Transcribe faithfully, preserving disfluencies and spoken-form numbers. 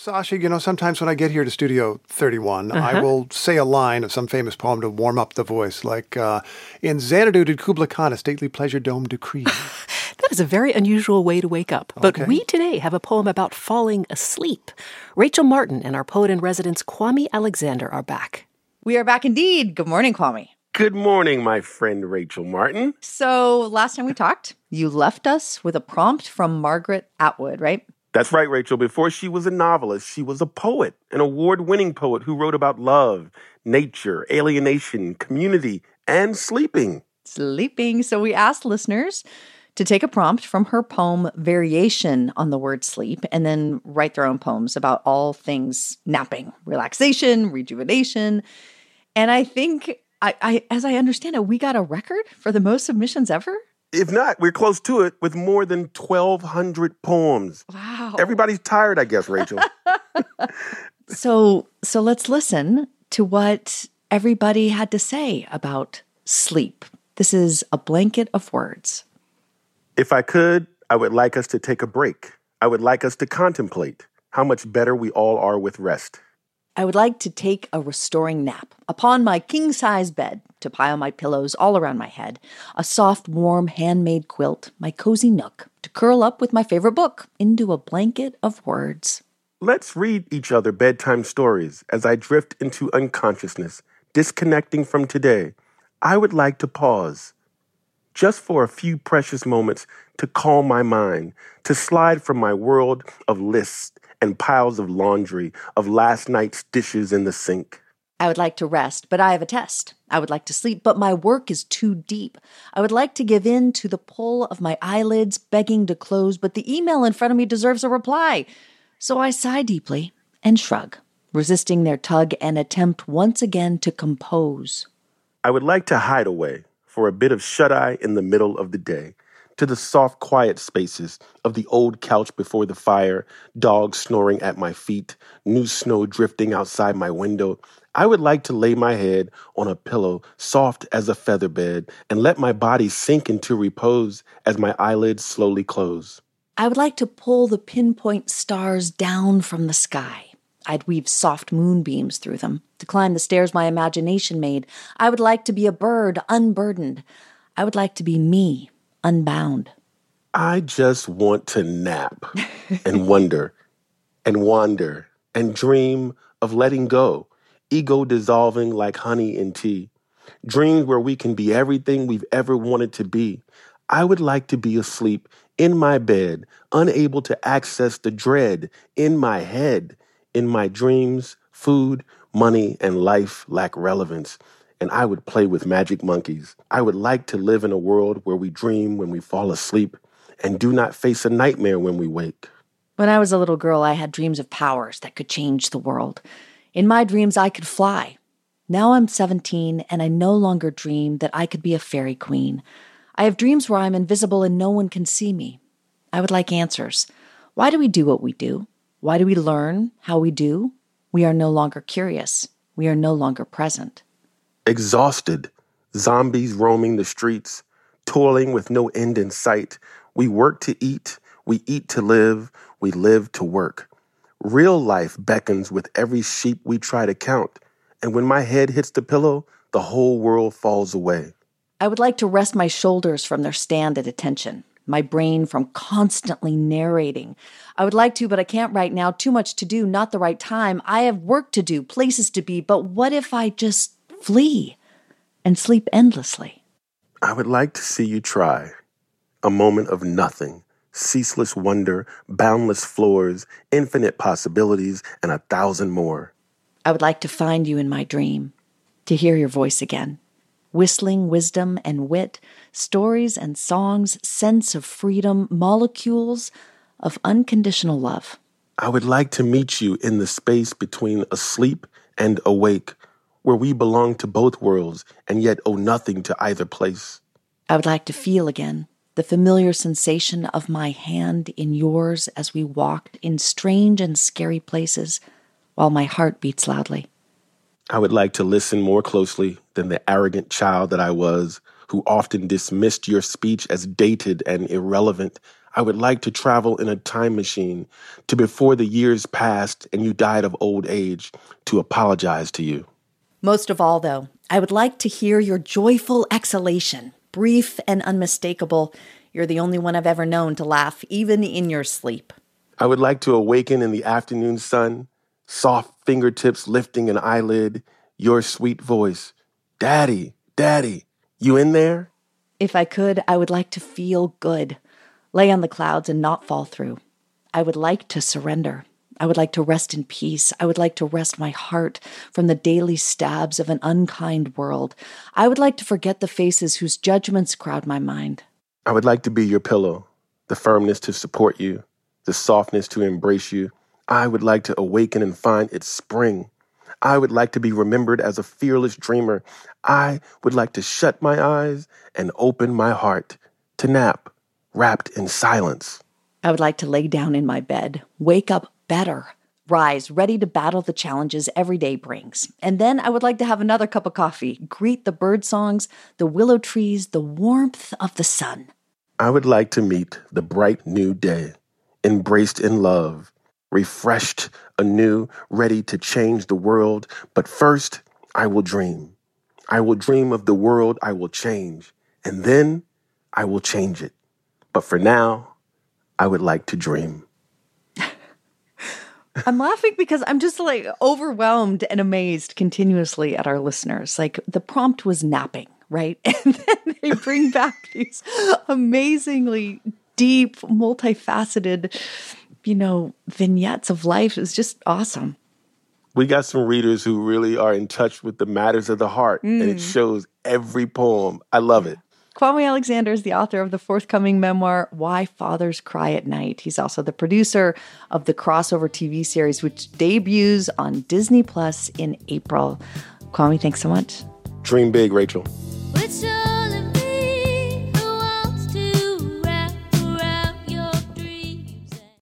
Sasha, you know, sometimes when I get here to Studio thirty-one, Uh-huh. I will say a line of some famous poem to warm up the voice, like, uh, in Xanadu did Kubla Khan a stately pleasure dome decree. That is a very unusual way to wake up. But Okay. we today have a poem about falling asleep. Rachel Martin and our poet-in-residence, Kwame Alexander, are back. We are back indeed. Good morning, Kwame. Good morning, my friend Rachel Martin. So last time we talked, you left us with a prompt from Margaret Atwood, right? That's right, Rachel. Before she was a novelist, she was a poet, an award-winning poet who wrote about love, nature, alienation, community, and sleeping. Sleeping. So we asked listeners to take a prompt from her poem Variation on the Word Sleep and then write their own poems about all things napping, relaxation, rejuvenation. And I think, I, I as I understand it, we got a record for the most submissions ever. If not, we're close to it with more than twelve hundred poems. Wow. Everybody's tired, I guess, Rachel. So, so let's listen to what everybody had to say about sleep. This is a blanket of words. If I could, I would like us to take a break. I would like us to contemplate how much better we all are with rest. I would like to take a restoring nap upon my king-size bed, to pile my pillows all around my head, a soft, warm, handmade quilt, my cozy nook, to curl up with my favorite book into a blanket of words. Let's read each other bedtime stories as I drift into unconsciousness, disconnecting from today. I would like to pause, just for a few precious moments, to calm my mind, to slide from my world of lists and piles of laundry, of last night's dishes in the sink. I would like to rest, but I have a test. I would like to sleep, but my work is too deep. I would like to give in to the pull of my eyelids, begging to close, but the email in front of me deserves a reply. So I sigh deeply and shrug, resisting their tug and attempt once again to compose. I would like to hide away for a bit of shut-eye in the middle of the day, to the soft, quiet spaces of the old couch before the fire, dogs snoring at my feet, new snow drifting outside my window. I would like to lay my head on a pillow soft as a feather bed and let my body sink into repose as my eyelids slowly close. I would like to pull the pinpoint stars down from the sky. I'd weave soft moonbeams through them to climb the stairs my imagination made. I would like to be a bird unburdened. I would like to be me, unbound. I just want to nap and wonder and wander and dream of letting go, ego dissolving like honey in tea, dreams where we can be everything we've ever wanted to be. I would like to be asleep in my bed, unable to access the dread in my head. In my dreams, food, money, and life lack relevance, and I would play with magic monkeys. I would like to live in a world where we dream when we fall asleep and do not face a nightmare when we wake. When I was a little girl, I had dreams of powers that could change the world. In my dreams, I could fly. Now I'm seventeen, and I no longer dream that I could be a fairy queen. I have dreams where I'm invisible and no one can see me. I would like answers. Why do we do what we do? Why do we learn how we do? We are no longer curious. We are no longer present. Exhausted, zombies roaming the streets, toiling with no end in sight. We work to eat, we eat to live, we live to work. Real life beckons with every sheep we try to count, and when my head hits the pillow, the whole world falls away. I would like to rest my shoulders from their stand at attention, my brain from constantly narrating. I would like to, but I can't right now. Too much to do, not the right time. I have work to do, places to be, but what if I just flee and sleep endlessly? I would like to see you try. A moment of nothing, ceaseless wonder, boundless floors, infinite possibilities, and a thousand more. I would like to find you in my dream, to hear your voice again. Whistling wisdom and wit, stories and songs, sense of freedom, molecules of unconditional love. I would like to meet you in the space between asleep and awake, where we belong to both worlds and yet owe nothing to either place. I would like to feel again the familiar sensation of my hand in yours as we walked in strange and scary places while my heart beats loudly. I would like to listen more closely than the arrogant child that I was, who often dismissed your speech as dated and irrelevant. I would like to travel in a time machine to before the years passed and you died of old age to apologize to you. Most of all, though, I would like to hear your joyful exhalation, brief and unmistakable. You're the only one I've ever known to laugh, even in your sleep. I would like to awaken in the afternoon sun, soft fingertips lifting an eyelid, your sweet voice. Daddy, Daddy, you in there? If I could, I would like to feel good, lay on the clouds and not fall through. I would like to surrender. I would like to rest in peace. I would like to rest my heart from the daily stabs of an unkind world. I would like to forget the faces whose judgments crowd my mind. I would like to be your pillow, the firmness to support you, the softness to embrace you. I would like to awaken and find it's spring. I would like to be remembered as a fearless dreamer. I would like to shut my eyes and open my heart to nap, wrapped in silence. I would like to lay down in my bed, wake up better, rise ready to battle the challenges every day brings. And then I would like to have another cup of coffee, greet the bird songs, the willow trees, the warmth of the sun. I would like to meet the bright new day, embraced in love, refreshed anew, ready to change the world. But first, I will dream. I will dream of the world I will change, and then I will change it. But for now, I would like to dream. I'm laughing because I'm just like overwhelmed and amazed continuously at our listeners. Like the prompt was napping, right? And then they bring back these amazingly deep, multifaceted, you know, vignettes of life. It's just awesome. We got some readers who really are in touch with the matters of the heart, mm. and it shows every poem. I love it. Kwame Alexander is the author of the forthcoming memoir, Why Fathers Cry at Night. He's also the producer of the crossover T V series, which debuts on Disney Plus in April. Kwame, thanks so much. Dream big, Rachel.